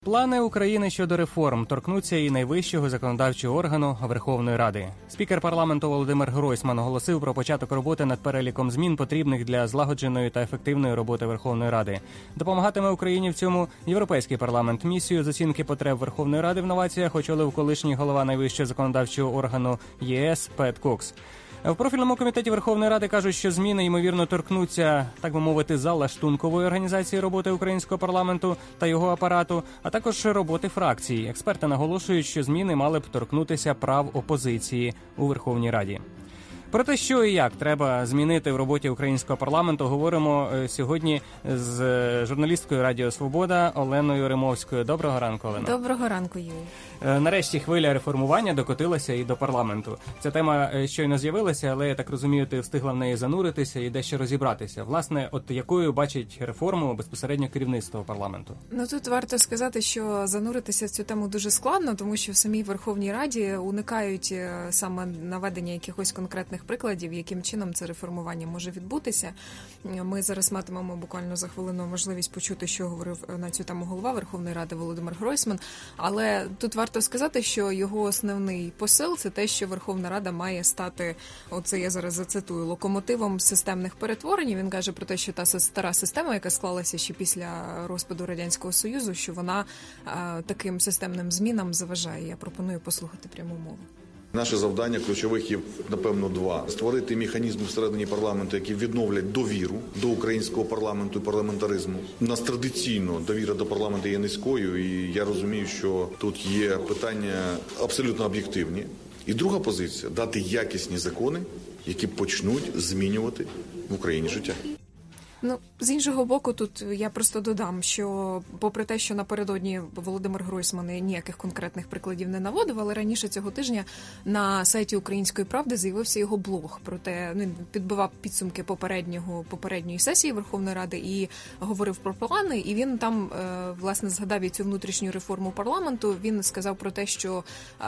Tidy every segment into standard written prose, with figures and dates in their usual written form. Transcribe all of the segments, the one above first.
Плани України щодо реформ торкнуться і найвищого законодавчого органу Верховної Ради. Спікер парламенту Володимир Гройсман оголосив про початок роботи над переліком змін, потрібних для злагодженої та ефективної роботи Верховної Ради. Допомагатиме Україні в цьому Європейський парламент. Місію з оцінки потреб Верховної Ради в новаціях очолив колишній голова найвищого законодавчого органу ЄС Пет Кокс. В профільному комітеті Верховної Ради кажуть, що зміни, ймовірно, торкнуться, так би мовити, залаштункової організації роботи українського парламенту та його апарату, а також роботи фракцій. Експерти наголошують, що зміни мали б торкнутися прав опозиції у Верховній Раді. Про те, що і як треба змінити в роботі українського парламенту, говоримо сьогодні з журналісткою Радіо Свобода Оленою Римовською. Доброго ранку, Олено. Доброго ранку, Юрій. Нарешті хвиля реформування докотилася і до парламенту. Ця тема щойно з'явилася, але, я так розумію, ти встигла в неї зануритися і дещо розібратися. Власне, от якою бачить реформу безпосередньо керівництво парламенту? Ну, тут варто сказати, що зануритися в цю тему дуже складно, тому що в самій Верховній Раді уникають саме наведення якихось конкретних прикладів, яким чином це реформування може відбутися. Ми зараз матимемо буквально за хвилину можливість почути, що говорив на цю тему голова Верховної Ради Володимир Гройсман. Але тут варто сказати, що його основний посил – це те, що Верховна Рада має стати, оце я зараз зацитую, локомотивом системних перетворень. Він каже про те, що та стара система, яка склалася ще після розпаду Радянського Союзу, що вона таким системним змінам заважає. Я пропоную послухати пряму мову. Наше завдання ключових є, напевно, два. Створити механізми всередині парламенту, які відновлять довіру до українського парламенту і парламентаризму. У нас традиційно довіра до парламенту є низькою, і я розумію, що тут є питання абсолютно об'єктивні. І друга позиція – дати якісні закони, які почнуть змінювати в Україні життя. Ну, з іншого боку, тут я просто додам, що попри те, що напередодні Володимир Гройсман ніяких конкретних прикладів не наводив, але раніше цього тижня на сайті «Української правди» з'явився його блог. Проте він підбивав підсумки попередньої сесії Верховної Ради і говорив про плани. І він там, власне, згадав і цю внутрішню реформу парламенту. Він сказав про те, що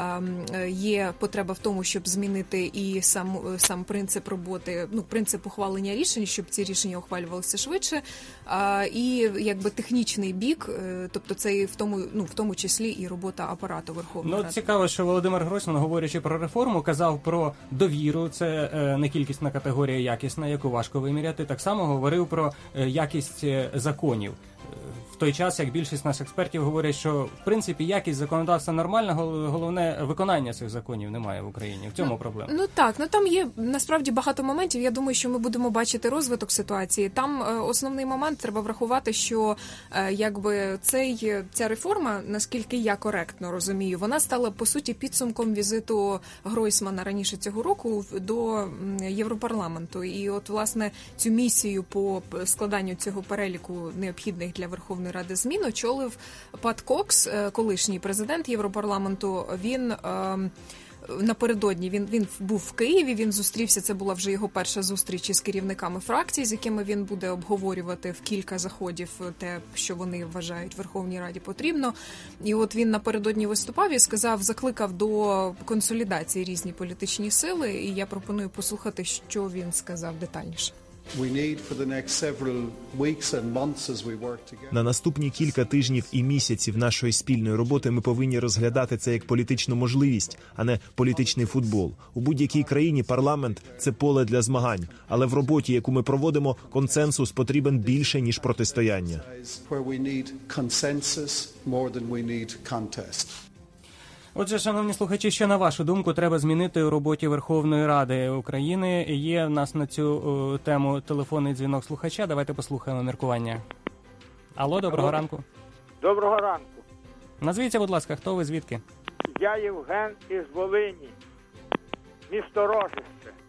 є потреба в тому, щоб змінити і сам принцип роботи, принцип ухвалення рішень, щоб ці рішення ухвалювалися швидше, і якби технічний бік, тобто це і в тому числі і робота апарату Верховної Ради. Цікаво, що Володимир Гройсман, говорячи про реформу, казав про довіру, це не кількісна категорія, якісна, яку важко виміряти. Так само говорив про якість законів. В той час, як більшість наших експертів говорять, що в принципі якість законодавства нормальна, головне виконання цих законів немає в Україні. В цьому проблема. Там є насправді багато моментів. Я думаю, що ми будемо бачити розвиток ситуації. Там основний момент треба врахувати, що якби ця реформа, наскільки я коректно розумію, вона стала по суті підсумком візиту Гройсмана раніше цього року до Європарламенту. І от власне цю місію по складанню цього переліку необхідних для Верховної Ради змін очолив Пет Кокс, колишній президент Європарламенту. Він напередодні він був в Києві, він зустрівся, це була вже його перша зустріч із керівниками фракцій, з якими він буде обговорювати в кілька заходів те, що вони вважають Верховній Раді потрібно. І от він напередодні виступав і закликав до консолідації різні політичні сили, і я пропоную послухати, що він сказав детальніше. На наступні кілька тижнів і місяців нашої спільної роботи ми повинні розглядати це як політичну можливість, а не політичний футбол. У будь-якій країні парламент – це поле для змагань, але в роботі, яку ми проводимо, консенсус потрібен більше, ніж протистояння. Отже, шановні слухачі, що на вашу думку треба змінити у роботі Верховної Ради України? Є в нас на цю тему телефонний дзвінок слухача. Давайте послухаємо міркування. Алло, доброго ранку. Доброго ранку. Назвіться, будь ласка, хто ви, звідки? Я Євген із Волині, місто Рожище.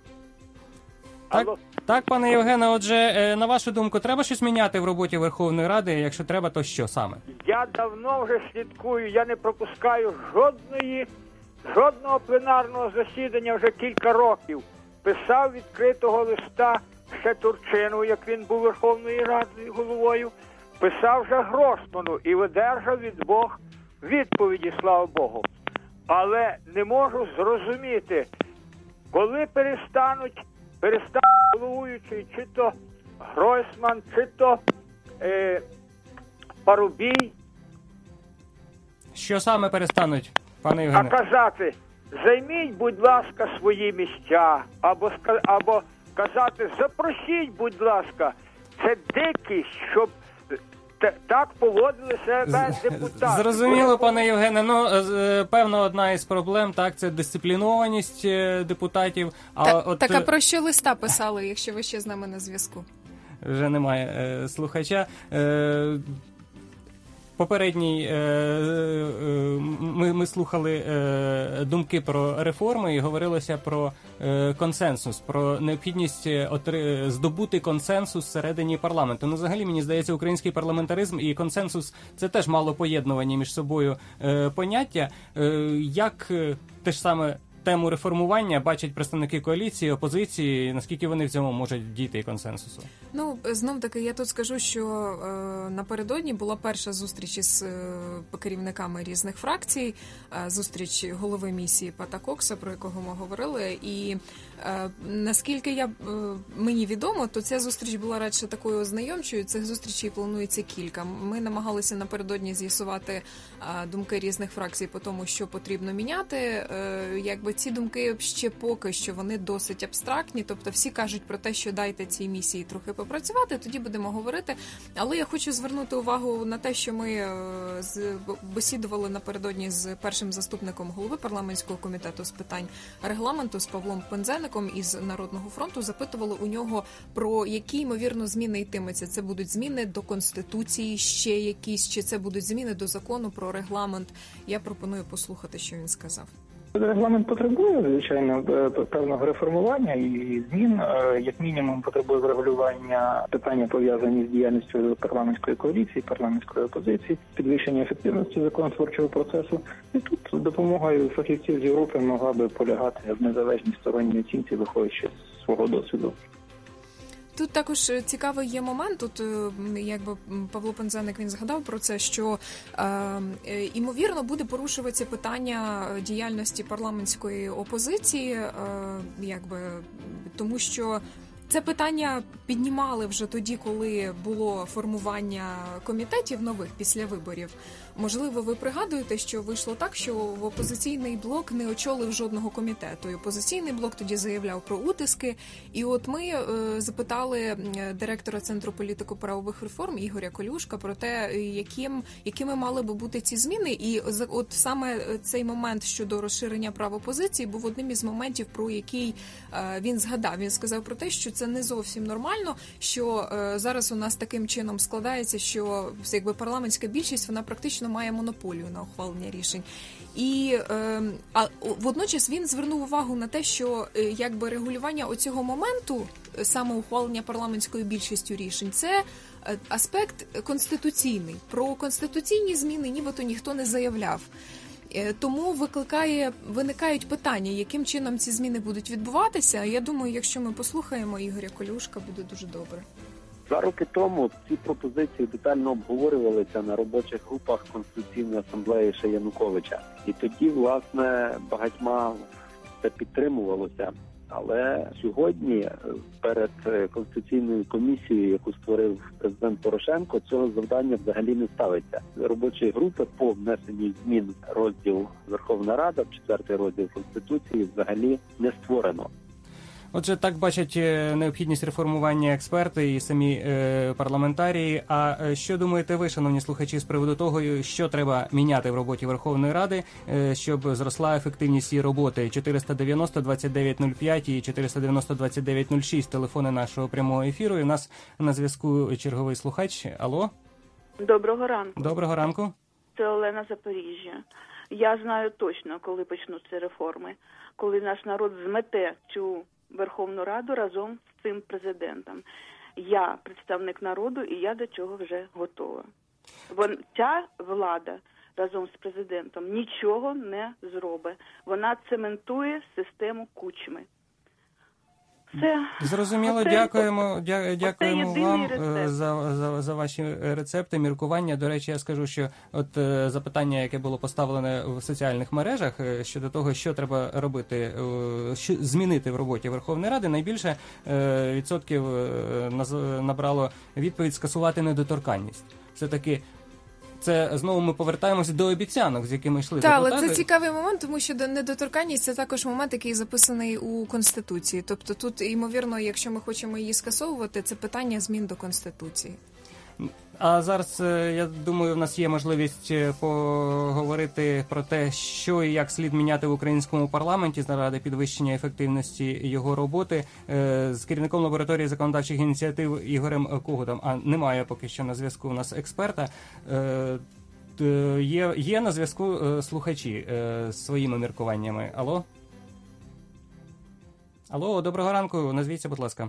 Так, пане Євгене, отже, на вашу думку, треба щось міняти в роботі Верховної Ради? Якщо треба, то що саме? Я давно вже слідкую, я не пропускаю жодного пленарного засідання вже кілька років. Писав відкритого листа ще Турчину, як він був Верховної Ради головою. Писав вже Гройсману і видержав від Бог відповіді, слава Богу. Але не можу зрозуміти, коли перестануть головуючий, чи то Гройсман, чи то Парубій, Що саме перестануть, пане А Євгене? казати, займіть, будь ласка, свої місця, або казати, запросіть, будь ласка, це дикість, щоб так поводили себе депутати. Зрозуміло, пане Євгене. Ну, певно, одна із проблем, так, це дисциплінованість депутатів. А Так, а про що листа писали, якщо ви ще з нами на зв'язку? Вже немає слухача. Попередній ми слухали думки про реформи і говорилося про консенсус, про необхідність здобути консенсус всередині парламенту. Ну, взагалі, мені здається, український парламентаризм і консенсус – це теж мало поєднувані між собою поняття. Як те ж саме тему реформування бачать представники коаліції, опозиції, наскільки вони в цьому можуть дійти консенсусу? Ну, знов-таки, я тут скажу, що напередодні була перша зустріч із керівниками різних фракцій, зустріч голови місії Пата Кокса, про якого ми говорили, і наскільки мені відомо, то ця зустріч була радше такою ознайомчою, цих зустрічей планується кілька. Ми намагалися напередодні з'ясувати думки різних фракцій по тому, що потрібно міняти. Якби ці думки ще поки що вони досить абстрактні, тобто всі кажуть про те, що дайте цій місії трохи попрацювати, тоді будемо говорити. Але я хочу звернути увагу на те, що ми бесідували напередодні з першим заступником голови парламентського комітету з питань регламенту, з Павлом Пинзеником із Народного фронту, запитували у нього, про які, ймовірно, зміни йтиметься. Це будуть зміни до Конституції, ще якісь, чи це будуть зміни до закону про регламент. Я пропоную послухати, що він сказав. Регламент потребує, звичайно, певного реформування і змін. Як мінімум, потребує врегулювання питання, пов'язані з діяльністю парламентської коаліції, парламентської опозиції, підвищення ефективності законотворчого процесу. І тут допомогою фахівців з Європи могла би полягати в незалежній сторонній оцінці, виходячи з свого досвіду. Тут також цікавий є момент, тут якби Павло Пинзеник, він згадав про це, що ймовірно буде порушуватися питання діяльності парламентської опозиції, якби, тому що це питання піднімали вже тоді, коли було формування комітетів нових після виборів. Можливо, ви пригадуєте, що вийшло так, що в опозиційний блок не очолив жодного комітету. І опозиційний блок тоді заявляв про утиски. І от ми запитали директора Центру політико-правових реформ Ігоря Колюшка про те, якими мали би бути ці зміни. І от саме цей момент щодо розширення прав опозиції був одним із моментів, про який він згадав. Він сказав про те, що це не зовсім нормально, що зараз у нас таким чином складається, що якби парламентська більшість, вона практично має монополію на ухвалення рішень. І водночас він звернув увагу на те, що якби регулювання оцього моменту, саме ухвалення парламентською більшістю рішень, це аспект конституційний. Про конституційні зміни нібито ніхто не заявляв. Тому виникають питання, яким чином ці зміни будуть відбуватися. Я думаю, якщо ми послухаємо Ігоря Колюшка, буде дуже добре. 2 роки тому ці пропозиції детально обговорювалися на робочих групах Конституційної асамблеї ще Януковича. І тоді, власне, багатьма це підтримувалося. Але сьогодні перед Конституційною комісією, яку створив президент Порошенко, цього завдання взагалі не ставиться. Робочої групи по внесенню змін розділ Верховна Рада, 4-й розділ Конституції, взагалі не створено. Отже, так бачать необхідність реформування експерти і самі парламентарії. А що думаєте ви, шановні слухачі, з приводу того, що треба міняти в роботі Верховної Ради, щоб зросла ефективність її роботи? 490-2905 і 490-2906 – телефони нашого прямого ефіру. І в нас на зв'язку черговий слухач. Алло? Доброго ранку. Доброго ранку. Це Олена, Запоріжжя. Я знаю точно, коли почнуться реформи, коли наш народ змете цю Верховну Раду разом з цим президентом. Я представник народу, і я до цього вже готова. Ця влада разом з президентом нічого не зробить. Вона цементує систему Кучми. Зрозуміло, дякуємо вам за ваші рецепти, міркування. До речі, я скажу, що от запитання, яке було поставлене в соціальних мережах щодо того, що треба робити, що змінити в роботі Верховної Ради, найбільше відсотків набрало відповідь скасувати недоторканність. Все-таки це знову ми повертаємося до обіцянок, з якими йшли Так, депутати. але це цікавий момент, тому що недоторканність – це також момент, який записаний у Конституції. Тобто тут, ймовірно, якщо ми хочемо її скасовувати, це питання змін до Конституції. А зараз, я думаю, в нас є можливість поговорити про те, що і як слід міняти в українському парламенті заради підвищення ефективності його роботи з керівником лабораторії законодавчих ініціатив Ігорем Когутом. А немає поки що на зв'язку у нас експерта. Є на зв'язку слухачі з своїми міркуваннями. Алло? Алло, доброго ранку, назвіться, будь ласка.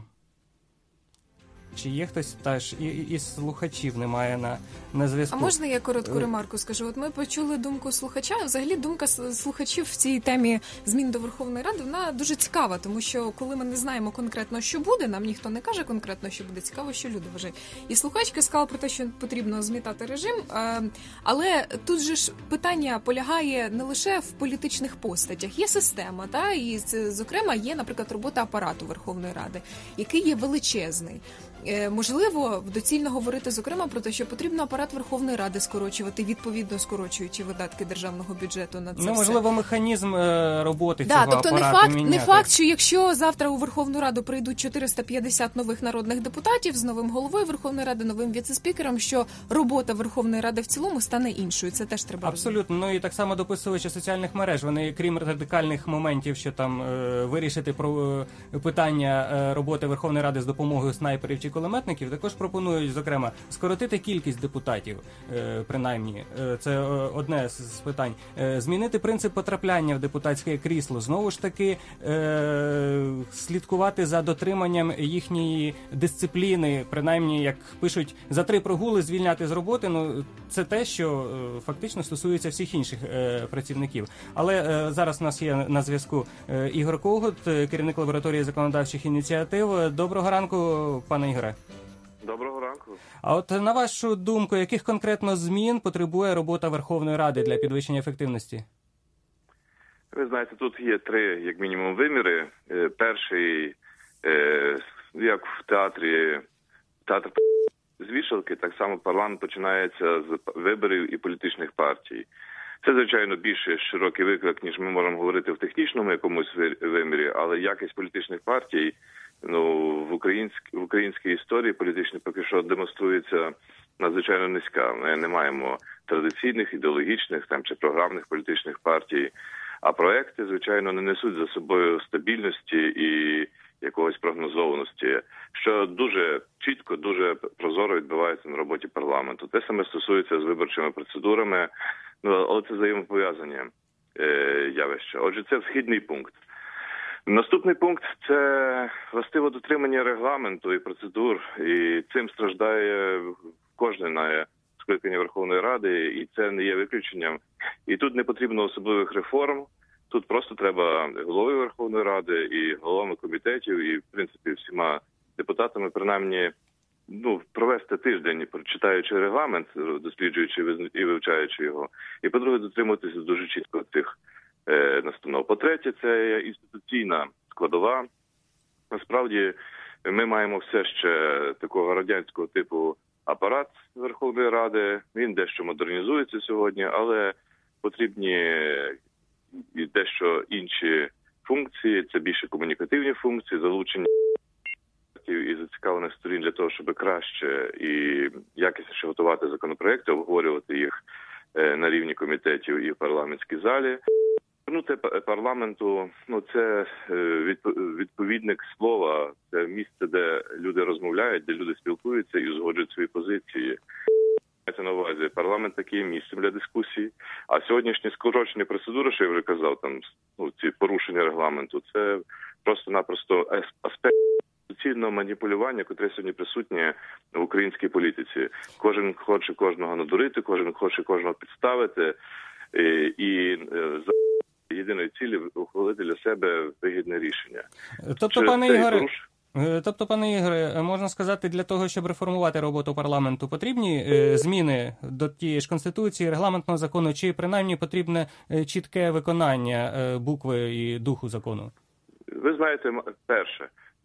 Чи є хтось теж із слухачів немає на зв'язку? А можна я коротку ремарку скажу? От ми почули думку слухача. Взагалі думка слухачів в цій темі змін до Верховної Ради, вона дуже цікава, тому що коли ми не знаємо конкретно, що буде, нам ніхто не каже конкретно, що буде, цікаво, що люди вважають. І слухачка сказала про те, що потрібно змітати режим, але тут же ж питання полягає не лише в політичних постатях. Є система, та, і це, зокрема, є, наприклад, робота апарату Верховної Ради, який є величезний. Можливо, доцільно говорити, зокрема, про те, що потрібно апарат Верховної Ради скорочувати, відповідно скорочуючи видатки державного бюджету на це. Можливо, механізм роботи цього тобто апарату міняти. Не факт, що якщо завтра у Верховну Раду прийдуть 450 нових народних депутатів з новим головою Верховної Ради, новим віце-спікером, що робота Верховної Ради в цілому стане іншою. Це теж треба розуміти. Абсолютно. І так само дописувачі соціальних мереж, вони, крім радикальних моментів, що там вирішити про питання роботи Верховної Ради з допомогою снайперів чи кулеметників, також пропонують, зокрема, скоротити кількість депутатів, принаймні, це одне з питань, змінити принцип потрапляння в депутатське крісло, знову ж таки, слідкувати за дотриманням їхньої дисципліни, принаймні, як пишуть, за 3 прогули звільняти з роботи, це те, що фактично стосується всіх інших працівників. Але зараз у нас є на зв'язку Ігор Когут, керівник лабораторії законодавчих ініціатив. Доброго ранку, пане Ігоре. Доброго ранку. А от на вашу думку, яких конкретно змін потребує робота Верховної Ради для підвищення ефективності? Ви знаєте, тут є 3, як мінімум, виміри. Перший, як в театрі, театр з вішалки, так само парламент починається з виборів і політичних партій. Це, звичайно, більше широкий виклик, ніж ми можемо говорити в технічному якомусь вимірі, але якість політичних партій в українській історії політичній поки що демонструється надзвичайно низька. Ми не маємо традиційних, ідеологічних чи програмних політичних партій, а проекти, звичайно, не несуть за собою стабільності і якогось прогнозованості, що дуже чітко, дуже прозоро відбувається на роботі парламенту. Те саме стосується з виборчими процедурами, але це взаємопов'язані явища. Отже, це вхідний пункт. Наступний пункт – це властиво дотримання регламенту і процедур, і цим страждає кожне скликання Верховної Ради, і це не є виключенням. І тут не потрібно особливих реформ, тут просто треба головою Верховної Ради і головами комітетів, і, в принципі, всіма депутатами, принаймні, провести тиждень, прочитаючи регламент, досліджуючи і вивчаючи його, і, по-друге, дотримуватися дуже чітко цих настанов. По-третє, це інституційна складова. Насправді, ми маємо все ще такого радянського типу апарат Верховної Ради. Він дещо модернізується сьогодні, але потрібні і дещо інші функції. Це більше комунікативні функції, залучення і зацікавлених сторін для того, щоб краще і якісніше готувати законопроекти, обговорювати їх на рівні комітетів і в парламентській залі. Парламенту, це відповідник слова, це місце, де люди розмовляють, де люди спілкуються і узгоджують свої позиції. Мається на увазі, парламент таке місцем для дискусії, а сьогоднішні скорочені процедури, що я вже казав, ці порушення регламенту, це просто-напросто аспект суцільного маніпулювання, яке сьогодні присутнє в українській політиці. Кожен хоче кожного надурити, кожен хоче кожного підставити і єдиної цілі ухвалити для себе вигідне рішення. Тобто, пане Ігоре, можна сказати, для того, щоб реформувати роботу парламенту, потрібні зміни до тієї ж Конституції, регламентного закону, чи принаймні потрібне чітке виконання букви і духу закону? Ви знаєте, перше,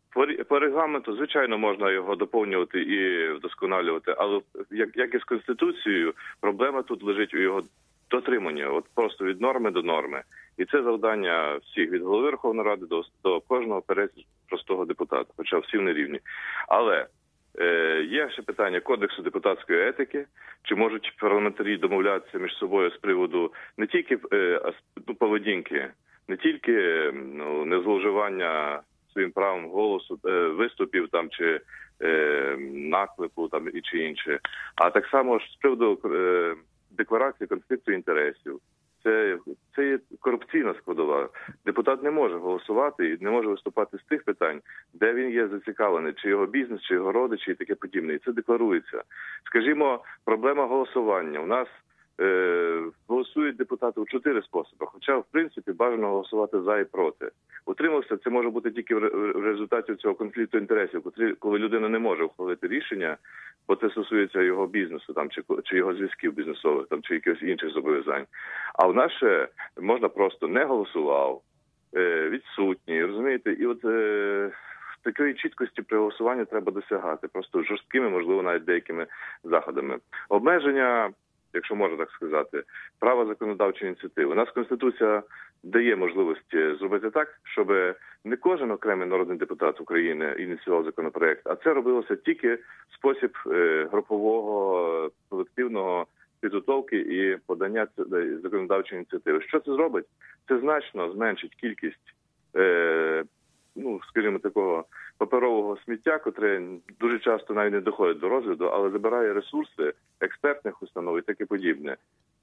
По регламенту, звичайно, можна його доповнювати і вдосконалювати, але як і з Конституцією, проблема тут лежить у його дотриманні, от просто від норми до норми. І це завдання всіх, від голови Верховної Ради до кожного простого депутата, хоча всі вони рівні. Але є ще питання Кодексу депутатської етики, чи можуть парламентарі домовлятися між собою з приводу не тільки поведінки, не тільки незловживання своїм правом голосу, виступів там чи наклику там і чи інше, а так само ж з приводу декларації конфлікту інтересів. Це є корупційна складова. Депутат не може голосувати і не може виступати з тих питань, де він є зацікавлений, чи його бізнес, чи його родичі і таке подібне. І це декларується. Скажімо, проблема голосування. У нас голосують депутати у 4 способи, хоча, в принципі, бажано голосувати за і проти. Утримався, це може бути тільки в результаті цього конфлікту інтересів, коли людина не може ухвалити рішення, бо це стосується його бізнесу, там, чи його зв'язків бізнесових, там, чи якихось інших зобов'язань. А в нас ще можна просто не голосував, відсутній, розумієте? І от такої чіткості при голосуванні треба досягати, просто жорсткими, можливо, навіть деякими заходами. Обмеження, якщо можна так сказати, права законодавчої ініціативи. У нас Конституція дає можливості зробити так, щоб не кожен окремий народний депутат України ініціював законопроект, а це робилося тільки в спосіб групового, колективного підготовки і подання законодавчої ініціативи. Що це зробить? Це значно зменшить кількість, скажімо, такого паперового сміття, котре дуже часто навіть не доходить до розгляду, але забирає ресурси експертних установ і таке подібне.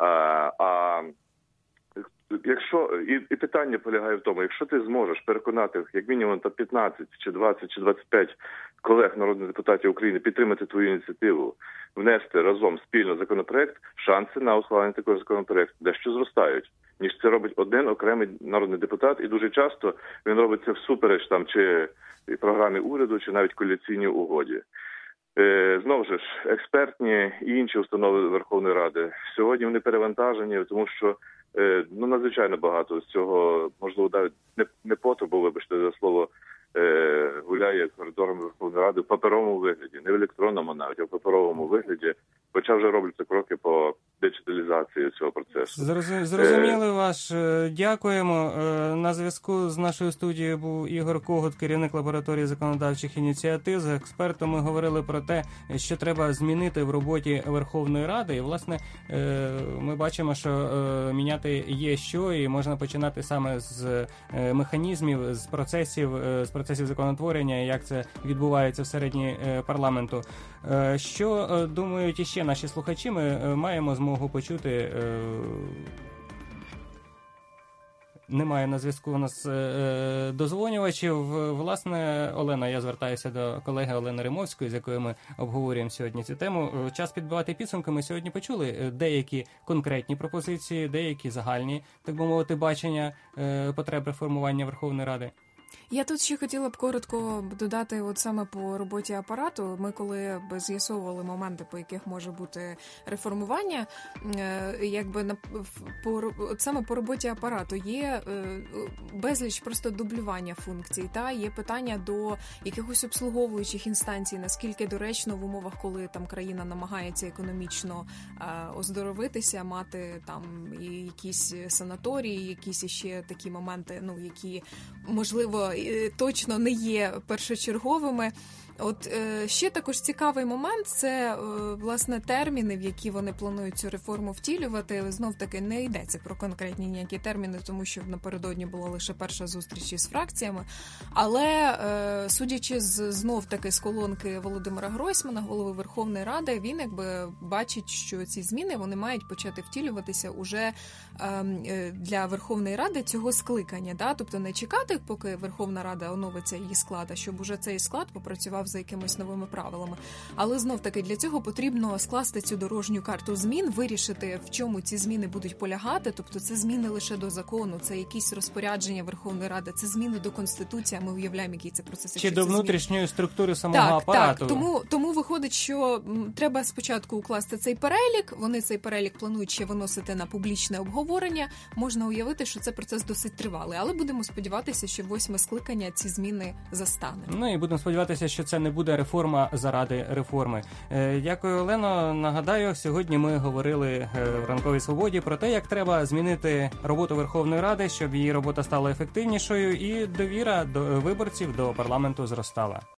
Якщо і питання полягає в тому, якщо ти зможеш переконати як мінімум 15 чи 20 чи 25 колег народних депутатів України підтримати твою ініціативу, внести разом спільно законопроект, шанси на ухвалення такого законопроекту дещо зростають, ніж це робить один окремий народний депутат, і дуже часто він робить це всупереч там чи програмі уряду, чи навіть коаліційній угоді. Знову ж, експертні і інші установи Верховної Ради сьогодні вони перевантажені, тому що надзвичайно багато з цього, можливо, навіть не потребу, вибачте за слово, гуляє коридорами Верховної Ради в паперовому вигляді, не в електронному навіть, а в паперовому вигляді, хоча вже робляться кроки по диджиталізації цього процесу. Зрозуміли вас. Дякуємо. На зв'язку з нашою студією був Ігор Когут, керівник лабораторії законодавчих ініціатив. З експертом ми говорили про те, що треба змінити в роботі Верховної Ради. І, власне, ми бачимо, що міняти є що, і можна починати саме з механізмів, з процесів законотворення, як це відбувається всередині парламенту. Що думають іще наші слухачі? Ми маємо змогу почути. Немає на зв'язку у нас дозвонювачів. Власне, Олена, я звертаюся до колеги Олени Римовської, з якою ми обговорюємо сьогодні цю тему. Час підбивати підсумки. Ми сьогодні почули деякі конкретні пропозиції, деякі загальні, так би мовити, бачення потреб реформування Верховної Ради. Я тут ще хотіла б коротко додати, от саме по роботі апарату. Ми коли з'ясовували моменти, по яких може бути реформування, саме по роботі апарату є безліч просто дублювання функцій. Є питання до якихось обслуговуючих інстанцій, наскільки доречно в умовах, коли там країна намагається економічно оздоровитися, мати там і якісь санаторії, якісь ще такі моменти, які можливо точно не є першочерговими. От ще також цікавий момент – це, власне, терміни, в які вони планують цю реформу втілювати. Знов-таки не йдеться про конкретні ніякі терміни, тому що напередодні була лише перша зустріч із фракціями. Але, судячи знов-таки з колонки Володимира Гройсмана, голови Верховної Ради, він бачить, що ці зміни вони мають почати втілюватися уже для Верховної Ради цього скликання. Тобто не чекати, поки Верховна Рада оновиться її склад, а щоб уже цей склад попрацював голосував за якимись новими правилами. Але знов-таки для цього потрібно скласти цю дорожню карту змін, вирішити, в чому ці зміни будуть полягати. Тобто це зміни лише до закону, це якісь розпорядження Верховної Ради, це зміни до Конституції, а ми уявляємо, який це процес. Чи до внутрішньої структури самого апарату. Так, тому виходить, що треба спочатку укласти цей перелік, вони цей перелік планують ще виносити на публічне обговорення. Можна уявити, що це процес досить тривалий, але будемо сподіватися, що 8-ме скликання ці зміни застане. Ну і будемо сподіватися, що це не буде реформа заради реформи. Дякую, Олено. Нагадаю, сьогодні ми говорили в «Ранковій свободі» про те, як треба змінити роботу Верховної Ради, щоб її робота стала ефективнішою і довіра до виборців до парламенту зростала.